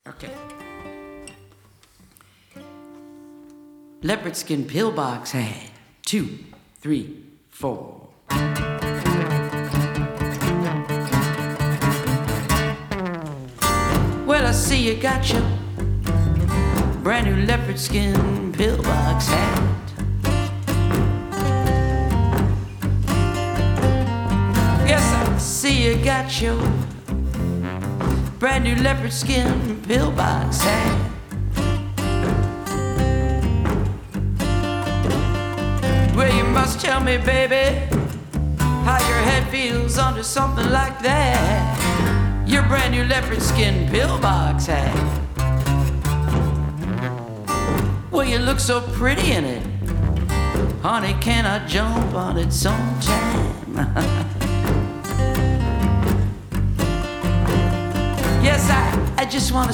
Okay. Leopard skin pillbox hat. 2, 3, 4. Well, I see you got your brand new leopard skin pillbox hat. Yes, I see you got your brand new leopard skin pillbox hat. Well, you must tell me, baby, how your head feels under something like that. Your brand new leopard skin pillbox hat. Well, you look so pretty in it. Honey, can I jump on it sometime? Yes, I just want to